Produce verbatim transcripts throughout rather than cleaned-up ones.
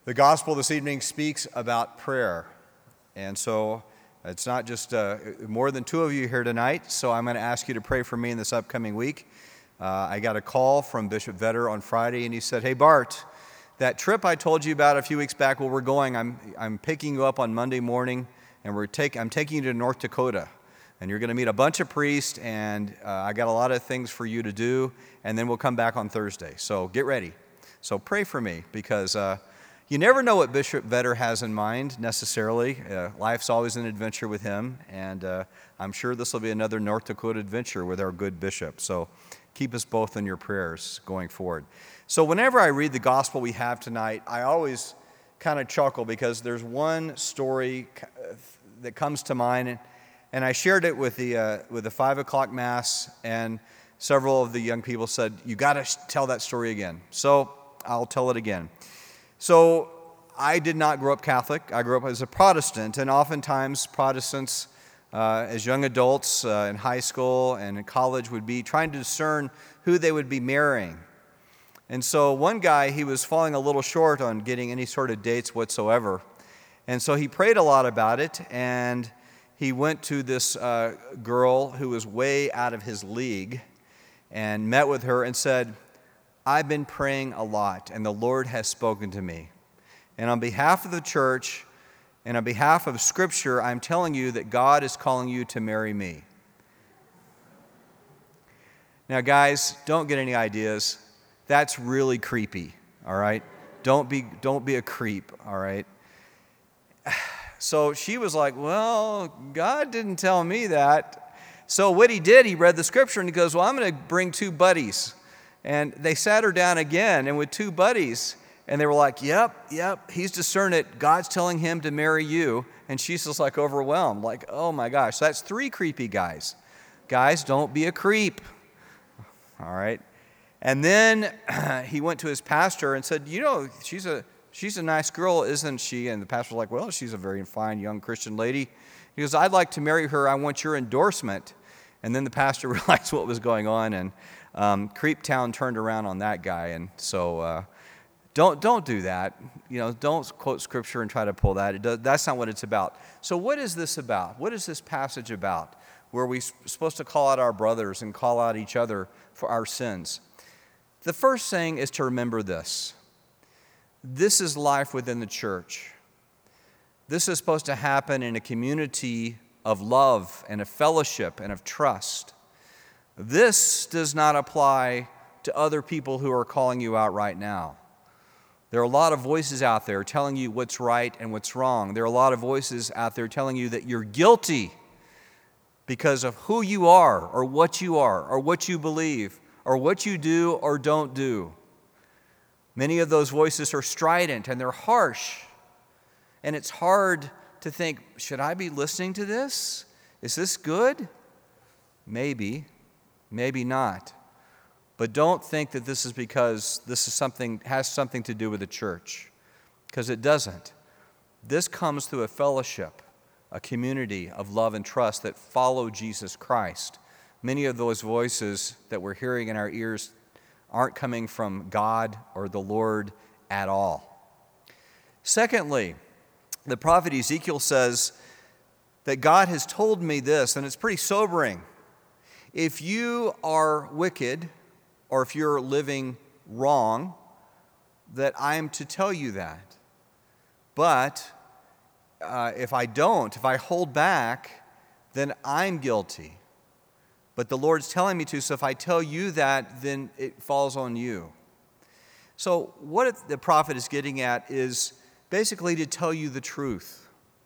The gospel this evening speaks about prayer. And so it's not just uh, more than two of you here tonight, so I'm going to ask you to pray for me in this upcoming week. Uh, I got a call from Bishop Vetter on Friday, and he said, "Hey, Bart, that trip I told you about a few weeks back where we're going, I'm, I'm picking you up on Monday morning, and we're take, I'm taking you to North Dakota. And you're going to meet a bunch of priests, and uh, I got a lot of things for you to do, and then we'll come back on Thursday. So get ready." So pray for me, because uh, you never know what Bishop Vetter has in mind necessarily. Uh, life's always an adventure with him, and uh, I'm sure this will be another North Dakota adventure with our good bishop. So keep us both in your prayers going forward. So whenever I read the gospel we have tonight, I always kind of chuckle, because there's one story that comes to mind, and, and I shared it with the uh, with the five o'clock mass, and several of the young people said, "You got to tell that story again." So I'll tell it again. So I did not grow up Catholic. I grew up as a Protestant, and oftentimes Protestants, uh, as young adults uh, in high school and in college, would be trying to discern who they would be marrying. And so one guy, he was falling a little short on getting any sort of dates whatsoever. And so he prayed a lot about it, and he went to this uh, girl who was way out of his league and met with her and said, "I've been praying a lot, and the Lord has spoken to me. And on behalf of the church and on behalf of Scripture, I'm telling you that God is calling you to marry me." Now, guys, don't get any ideas. That's really creepy, all right? Don't be, don't be a creep, all right? So she was like, "Well, God didn't tell me that." So what he did, he read the Scripture, and he goes, "Well, I'm going to bring two buddies." And they sat her down again, and with two buddies, and they were like, yep, yep, he's discerned it. God's telling him to marry you. And she's just like overwhelmed, like, oh my gosh. So that's three creepy guys. Guys, don't be a creep. All right. And then he went to his pastor and said, you know, she's a she's a nice girl, isn't she? And the pastor was like, well, she's a very fine young Christian lady. He goes, I'd like to marry her. I want your endorsement. And then the pastor realized what was going on, and Um, Creep Town turned around on that guy, and so uh, don't don't do that. You know, don't quote Scripture and try to pull that. It does, that's not what it's about. So what is this about? What is this passage about, where we're supposed to call out our brothers and call out each other for our sins? The first thing is to remember this. This is life within the church. This is supposed to happen in a community of love and of fellowship and of trust. This does not apply to other people who are calling you out right now. There are a lot of voices out there telling you what's right and what's wrong. There are a lot of voices out there telling you that you're guilty because of who you are, or what you are, or what you believe, or what you do or don't do. Many of those voices are strident and they're harsh. And it's hard to think, should I be listening to this? Is this good? Maybe. Maybe not. But don't think that this is because this is something has something to do with the church, because it doesn't. This comes through a fellowship, a community of love and trust that follow Jesus Christ. Many of those voices that we're hearing in our ears aren't coming from God or the Lord at all. Secondly, the prophet Ezekiel says that God has told me this, and it's pretty sobering. If you are wicked, or if you're living wrong, that I am to tell you that. But uh, if I don't, if I hold back, then I'm guilty. But the Lord's telling me to, so if I tell you that, then it falls on you. So what the prophet is getting at is basically to tell you the truth.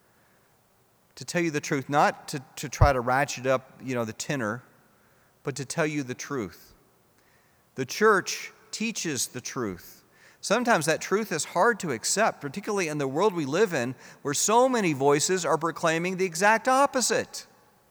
To tell you the truth, not to, to try to ratchet up, you know, the tenor, but to tell you the truth. The church teaches the truth. Sometimes that truth is hard to accept, particularly in the world we live in, where so many voices are proclaiming the exact opposite.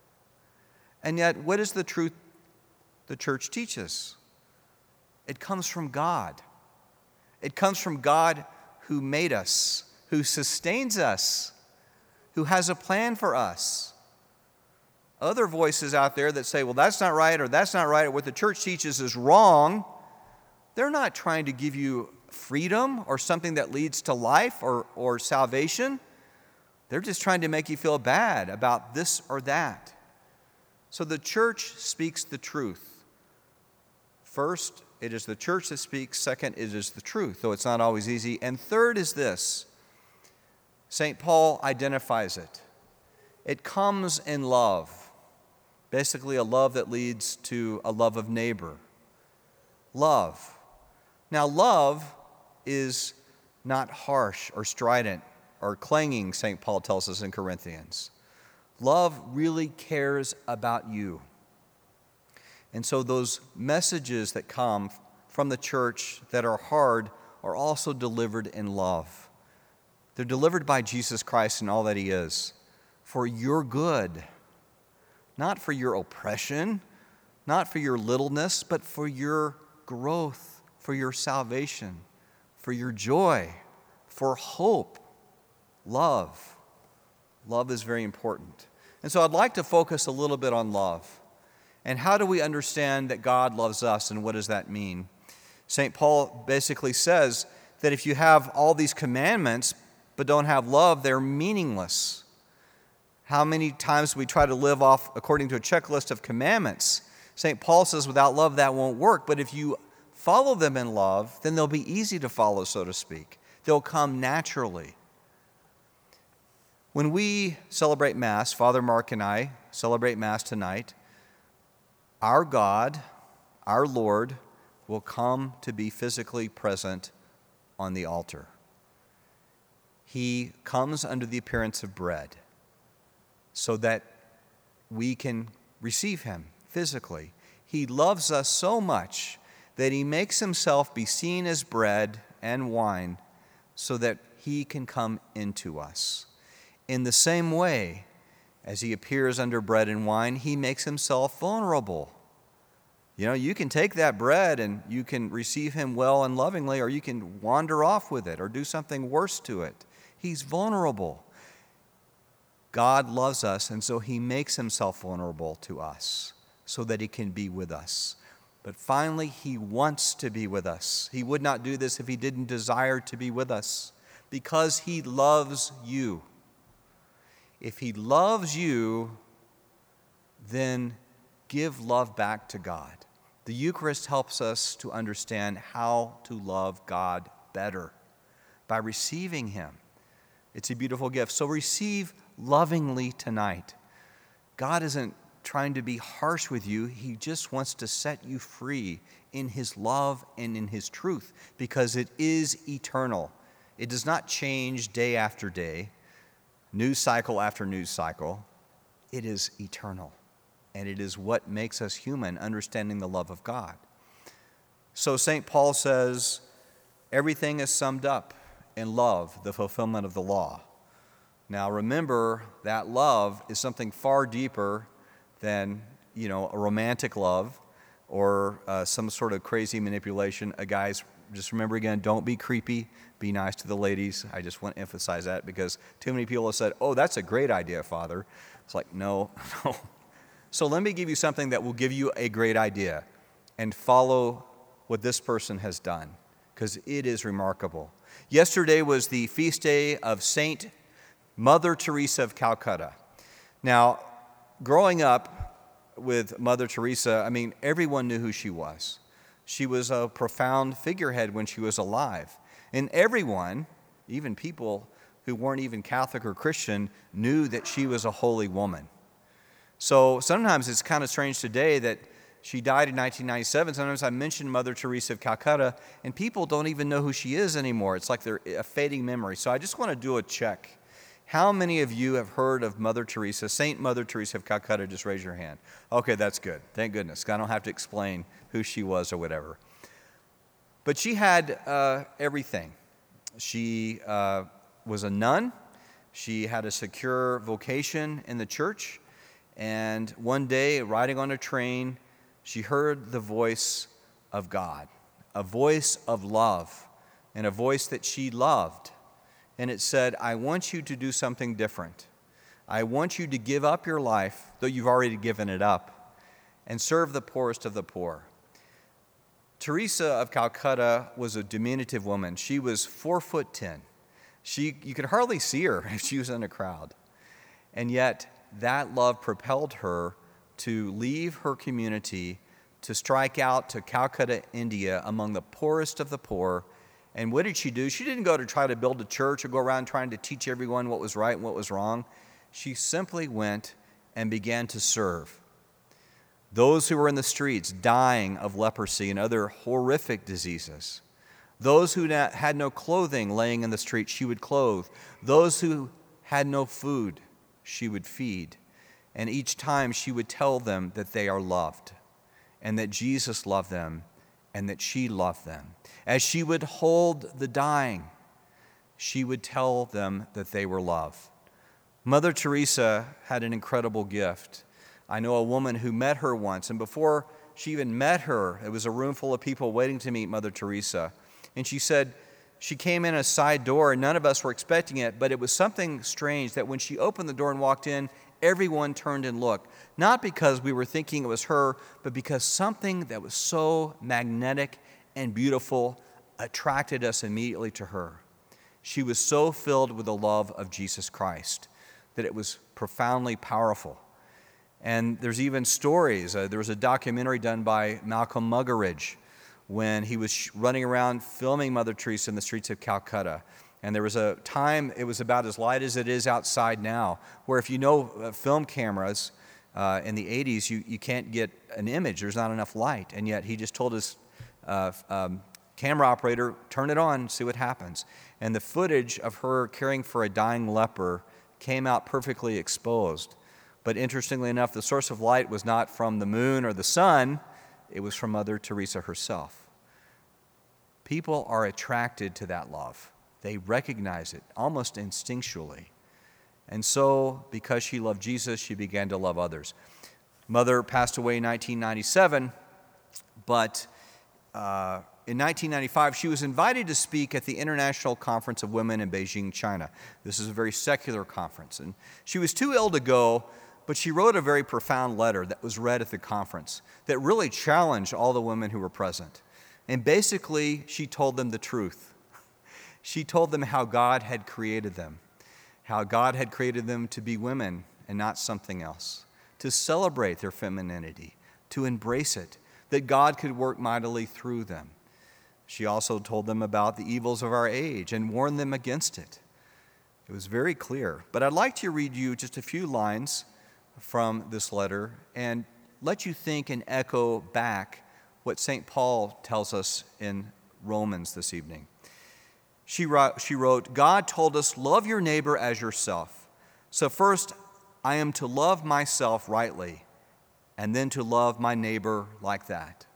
And yet, what is the truth the church teaches? It comes from God. It comes from God who made us, who sustains us, who has a plan for us. Other voices out there that say, well, that's not right, or that's not right, or what the church teaches is wrong, they're not trying to give you freedom or something that leads to life or, or salvation. They're just trying to make you feel bad about this or that. So the church speaks the truth. First, it is the church that speaks. Second, it is the truth, though it's not always easy. And third is this. Saint Paul identifies it. It comes in love. Basically, a love that leads to a love of neighbor. Love. Now, love is not harsh or strident or clanging, Saint Paul tells us in Corinthians. Love really cares about you. And so those messages that come from the church that are hard are also delivered in love. They're delivered by Jesus Christ and all that he is for your good, not for your oppression, not for your littleness, but for your growth, for your salvation, for your joy, for hope, love. Love is very important. And so I'd like to focus a little bit on love. And how do we understand that God loves us, and what does that mean? Saint Paul basically says that if you have all these commandments but don't have love, they're meaningless. How many times we try to live off according to a checklist of commandments? Saint Paul says without love that won't work, but if you follow them in love, then they'll be easy to follow, so to speak. They'll come naturally. When we celebrate Mass, Father Mark and I celebrate Mass tonight, our God, our Lord, will come to be physically present on the altar. He comes under the appearance of bread so that we can receive him physically. He loves us so much that he makes himself be seen as bread and wine so that he can come into us. In the same way, as he appears under bread and wine, he makes himself vulnerable. You know, you can take that bread and you can receive him well and lovingly, or you can wander off with it or do something worse to it. He's vulnerable. God loves us, and so he makes himself vulnerable to us so that he can be with us. But finally, he wants to be with us. He would not do this if he didn't desire to be with us, because he loves you. If he loves you, then give love back to God. The Eucharist helps us to understand how to love God better by receiving him. It's a beautiful gift. So receive lovingly tonight. God isn't trying to be harsh with you. He just wants to set you free in his love and in his truth, because it is eternal. It does not change day after day, news cycle after news cycle. It is eternal. And it is what makes us human, understanding the love of God. So Saint Paul says, everything is summed up in love, the fulfillment of the law. Now remember, that love is something far deeper than, you know, a romantic love or uh, some sort of crazy manipulation. Uh, guys, just remember again, don't be creepy. Be nice to the ladies. I just want to emphasize that, because too many people have said, oh, that's a great idea, Father. It's like, no, no. So let me give you something that will give you a great idea, and follow what this person has done, because it is remarkable. Yesterday was the feast day of Saint Mother Teresa of Calcutta. Now, growing up with Mother Teresa, I mean, everyone knew who she was. She was a profound figurehead when she was alive. And everyone, even people who weren't even Catholic or Christian, knew that she was a holy woman. So sometimes it's kind of strange today that she died in nineteen ninety-seven. Sometimes I mention Mother Teresa of Calcutta, and people don't even know who she is anymore. It's like they're a fading memory. So I just want to do a check. How many of you have heard of Mother Teresa, Saint Mother Teresa of Calcutta? Just raise your hand. Okay, that's good. Thank goodness. I don't have to explain who she was or whatever. But she had uh, everything. She uh, was a nun. She had a secure vocation in the church. And one day, riding on a train, she heard the voice of God, a voice of love, and a voice that she loved. And it said, I want you to do something different. I want you to give up your life, though you've already given it up, and serve the poorest of the poor. Teresa of Calcutta was a diminutive woman. She was four foot ten. She, you could hardly see her if she was in a crowd. And yet, that love propelled her to leave her community, to strike out to Calcutta, India, among the poorest of the poor. And what did she do? She didn't go to try to build a church or go around trying to teach everyone what was right and what was wrong. She simply went and began to serve those who were in the streets dying of leprosy and other horrific diseases. Those who had no clothing laying in the street, she would clothe. Those who had no food, she would feed. And each time she would tell them that they are loved and that Jesus loved them and that she loved them. As she would hold the dying, she would tell them that they were loved. Mother Teresa had an incredible gift. I know a woman who met her once, and before she even met her, it was a room full of people waiting to meet Mother Teresa. And she said she came in a side door, and none of us were expecting it, but it was something strange that when she opened the door and walked in, everyone turned and looked. Not because we were thinking it was her, but because something that was so magnetic and beautiful attracted us immediately to her. She was so filled with the love of Jesus Christ that it was profoundly powerful. And there's even stories. Uh, there was a documentary done by Malcolm Muggeridge when he was sh- running around filming Mother Teresa in the streets of Calcutta. And there was a time, it was about as light as it is outside now, where if you know uh, film cameras uh, in the eighties, you, you can't get an image. There's not enough light. And yet he just told his uh, um, camera operator, turn it on, see what happens. And the footage of her caring for a dying leper came out perfectly exposed. But interestingly enough, the source of light was not from the moon or the sun. It was from Mother Teresa herself. People are attracted to that love. They recognize it almost instinctually. And so, because she loved Jesus, she began to love others. Mother passed away in nineteen ninety-seven, but uh, in nineteen ninety-five, she was invited to speak at the International Conference of Women in Beijing, China. This is a very secular conference. And she was too ill to go, but she wrote a very profound letter that was read at the conference that really challenged all the women who were present. And basically, she told them the truth. She told them how God had created them, how God had created them to be women and not something else, to celebrate their femininity, to embrace it, that God could work mightily through them. She also told them about the evils of our age and warned them against it. It was very clear. But I'd like to read you just a few lines from this letter and let you think and echo back what Saint Paul tells us in Romans this evening. She wrote, she wrote, God told us, love your neighbor as yourself. So first, I am to love myself rightly, and then to love my neighbor like that.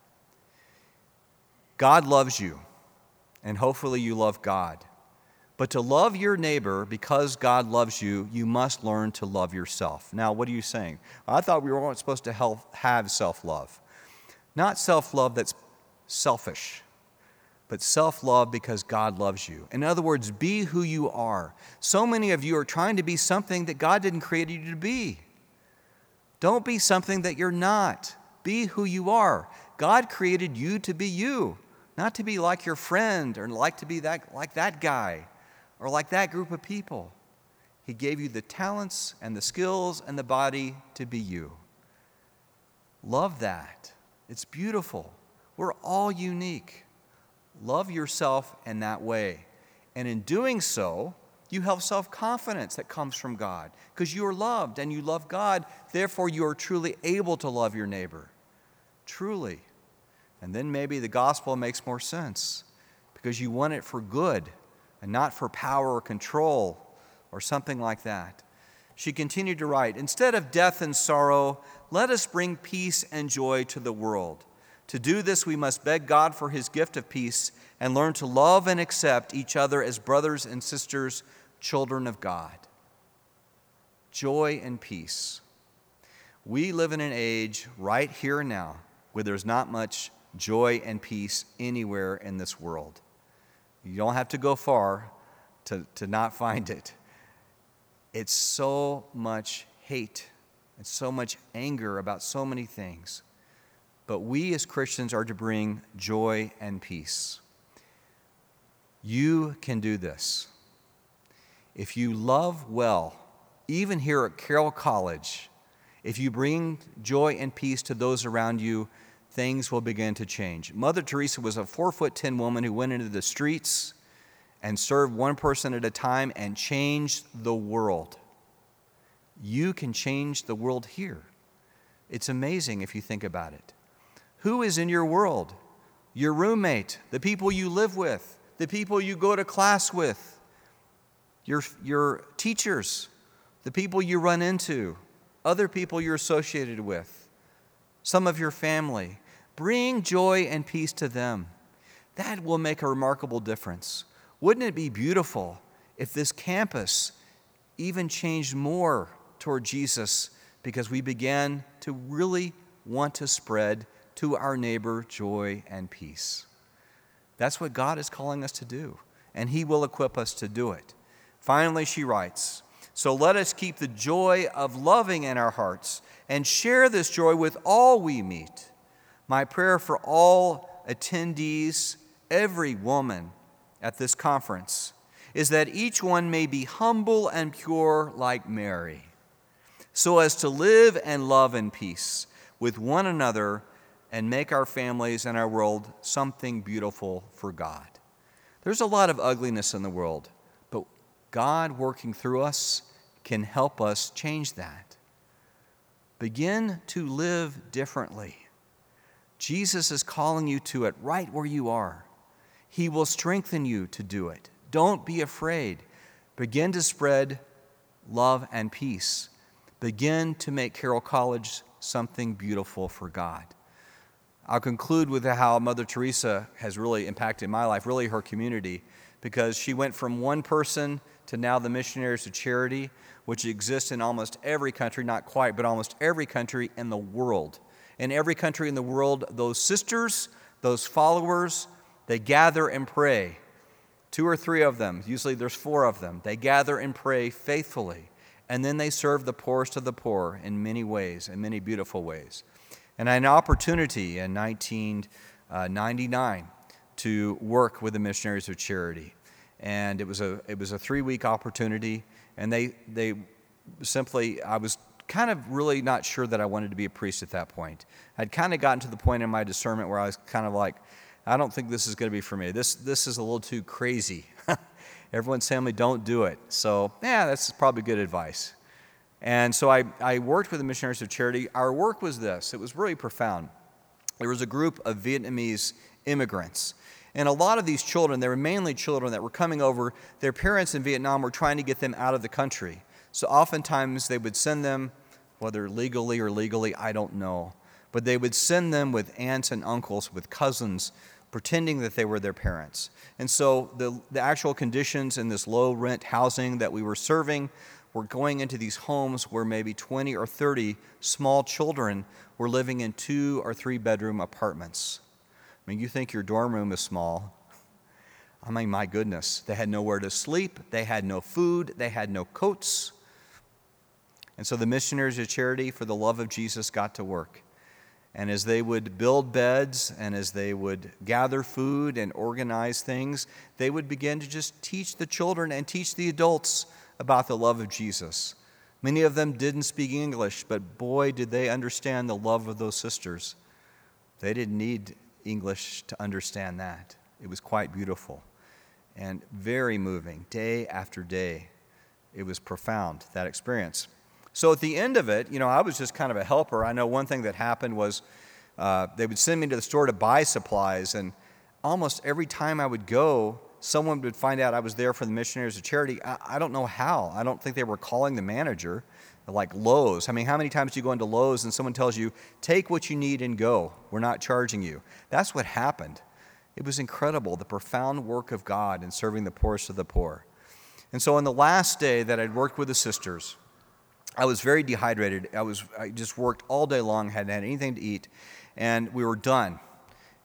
God loves you, and hopefully you love God. But to love your neighbor because God loves you, you must learn to love yourself. Now, what are you saying? I thought we weren't supposed to have self-love. Not self-love that's selfish, but self-love because God loves you. In other words, be who you are. So many of you are trying to be something that God didn't create you to be. Don't be something that you're not. Be who you are. God created you to be you, not to be like your friend or like to be that like that guy or like that group of people. He gave you the talents and the skills and the body to be you. Love that. It's beautiful. We're all unique. Love yourself in that way. And in doing so, you have self-confidence that comes from God because you are loved and you love God. Therefore, you are truly able to love your neighbor. Truly. And then maybe the gospel makes more sense because you want it for good and not for power or control or something like that. She continued to write, instead of death and sorrow, let us bring peace and joy to the world. To do this, we must beg God for his gift of peace and learn to love and accept each other as brothers and sisters, children of God. Joy and peace. We live in an age right here and now where there's not much joy and peace anywhere in this world. You don't have to go far to, to not find it. It's so much hate and so much anger about so many things. but we as Christians are to bring joy and peace. You can do this. If you love well, even here at Carroll College, if you bring joy and peace to those around you, things will begin to change. Mother Teresa was a four foot ten woman who went into the streets and served one person at a time and changed the world. You can change the world here. It's amazing if you think about it. Who is in your world? Your roommate, the people you live with, the people you go to class with, your, your teachers, the people you run into, other people you're associated with, some of your family. Bring joy and peace to them. That will make a remarkable difference. Wouldn't it be beautiful if this campus even changed more toward Jesus because we began to really want to spread to our neighbor joy and peace? That's what God is calling us to do, and He will equip us to do it. Finally, she writes, so let us keep the joy of loving in our hearts and share this joy with all we meet. My prayer for all attendees, every woman at this conference, is that each one may be humble and pure like Mary, so as to live and love in peace with one another and make our families and our world something beautiful for God. There's a lot of ugliness in the world, but God working through us can help us change that. Begin to live differently. Jesus is calling you to it right where you are. He will strengthen you to do it. Don't be afraid. Begin to spread love and peace. Begin to make Carroll College something beautiful for God. I'll conclude with how Mother Teresa has really impacted my life, really her community, because she went from one person to now the Missionaries of Charity, which exists in almost every country, not quite, but almost every country in the world. In every country in the world, those sisters, those followers, they gather and pray. Two or three of them, usually there's four of them, they gather and pray faithfully. And then they serve the poorest of the poor in many ways, in many beautiful ways. And I had an opportunity in nineteen ninety-nine to work with the Missionaries of Charity. And it was a it was a three-week opportunity. And they they simply, I was kind of really not sure that I wanted to be a priest at that point. I'd kind of gotten to the point in my discernment where I was kind of like, I don't think this is going to be for me. This this is a little too crazy. Everyone's telling me don't do it. So, yeah, that's probably good advice. And so I, I worked with the Missionaries of Charity. Our work was this. It was really profound. There was a group of Vietnamese immigrants. And a lot of these children, they were mainly children that were coming over. Their parents in Vietnam were trying to get them out of the country. So oftentimes they would send them, whether legally or legally, I don't know. But they would send them with aunts and uncles, with cousins, pretending that they were their parents. And so the, the actual conditions in this low-rent housing that we were serving were going into these homes where maybe twenty or thirty small children were living in two or three-bedroom apartments. I mean, you think your dorm room is small. I mean, my goodness, they had nowhere to sleep, they had no food, they had no coats. And so the Missionaries of Charity, for the love of Jesus, got to work. And as they would build beds and as they would gather food and organize things, they would begin to just teach the children and teach the adults about the love of Jesus. Many of them didn't speak English, but boy, did they understand the love of those sisters. They didn't need English to understand that. It was quite beautiful and very moving. Day after day, it was profound, that experience. So at the end of it, you know, I was just kind of a helper. I know one thing that happened was uh, they would send me to the store to buy supplies, and almost every time I would go, someone would find out I was there for the Missionaries of Charity. I, I don't know how. I don't think they were calling the manager, like Lowe's. I mean, how many times do you go into Lowe's and someone tells you, take what you need and go. We're not charging you. That's what happened. It was incredible, the profound work of God in serving the poorest of the poor. And so on the last day that I'd worked with the sisters, I was very dehydrated. I was I just worked all day long, hadn't had anything to eat, and we were done.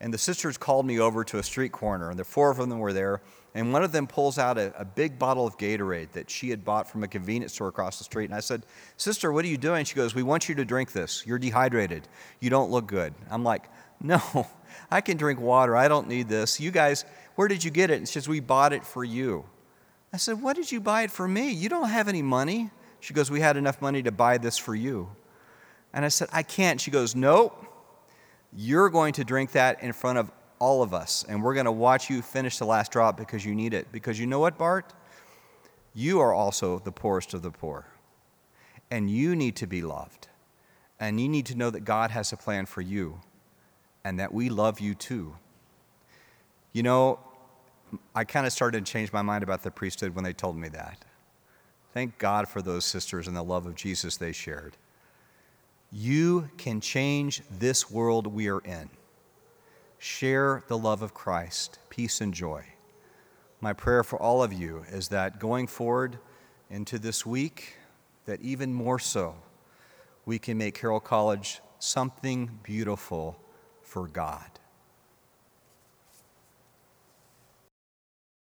And the sisters called me over to a street corner, and the four of them were there. And one of them pulls out a, a big bottle of Gatorade that she had bought from a convenience store across the street. And I said, "Sister, what are you doing?" She goes, "We want you to drink this. You're dehydrated. You don't look good." I'm like, "No, I can drink water. I don't need this. You guys, where did you get it?" And she says, "We bought it for you." I said, "What did you buy it for me? You don't have any money." She goes, "We had enough money to buy this for you." And I said, "I can't." She goes, "Nope. You're going to drink that in front of all of us, and we're going to watch you finish the last drop because you need it. Because you know what, Bart? You are also the poorest of the poor, and you need to be loved, and you need to know that God has a plan for you, and that we love you too." You know, I kind of started to change my mind about the priesthood when they told me that. Thank God for those sisters and the love of Jesus they shared. You can change this world we are in. Share the love of Christ, peace and joy. My prayer for all of you is that going forward into this week, that even more so, we can make Carroll College something beautiful for God.